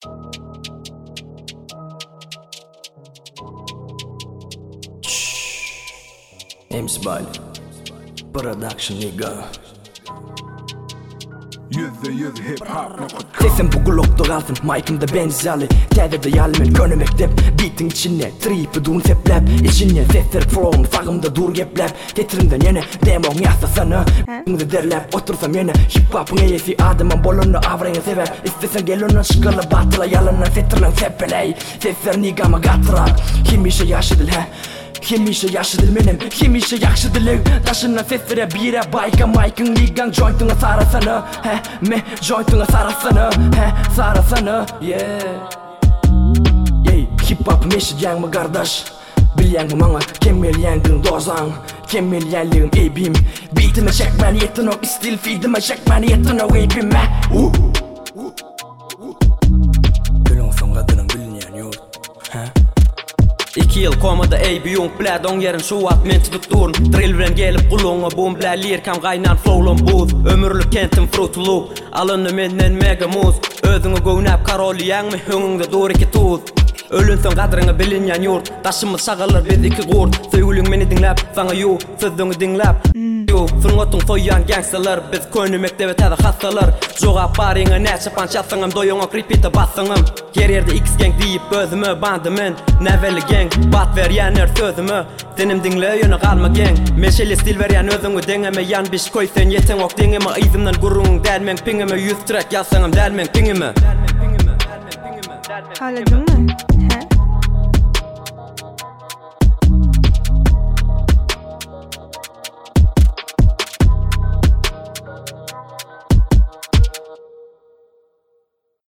James Ball Production nigga Yüzde hip-hop Sesim bu kulakta kalsın Mike'ımda benzalı Tədədə yalımın könü mektep Beatin içine Tripi dun seplep İçine sesler from Sağımda dur gepləp Tetirimden yine Demon yasasını Bunu derlep Otursam yine Hip-hop'un eyesi Adamın bolunu avrayın sever İstesen gel ona şıkılı batıla Yalanın setirlen sepeley Sesler nigama katıra Kim işe yaşıdıl he Kim işe yaşıdıl benim Kim işe yakşıdılın Taşına sesleri bire Bayka Mike'ın ligan Joint'una sarasını He me joint'una sarasını He sarasını Yeah Hip-hop meşiyen mi kardeş Bilyen mi bana Kemelyenliğin dozan Kemelyenliğim ebim Beatime çekmen yetin o Still feedime çekmen yetin o ebime Gülün son kadının bilinen yurt He 2 yıl komada ey büyünk blä don yerin şu at men tutturn drill bilen gelip kulunga boom blä lirkam gaynan flowlum buz ömürlük kentim frutluk alındı menden mega muz özüňe göwnäp karolýan mi höňüňde dur iki tuz ölün son gadryňy bilinýän ýurt taşymyz şagalar biz iki gurt söýgüliň meni dinläp saňa ýu sözüňi dinläp Fırngotung soyan gangstalar Biz könü mektebe täze hastalar Jogap bariňa näçe panç atsaňam doýoňa kripite bassaňam Her yerde X gang diýip özüme bandymyn Näveli gang bat berýänler sözüme Denim dinleýäne galma gang Meşeli stil berýän özüňe deňeme ýan biş koýsen ýeteň ok deňeme ýzymdan gurrun dälmeň piňime 100 track ýazsaňam dälmeň piňime Hala mı? He?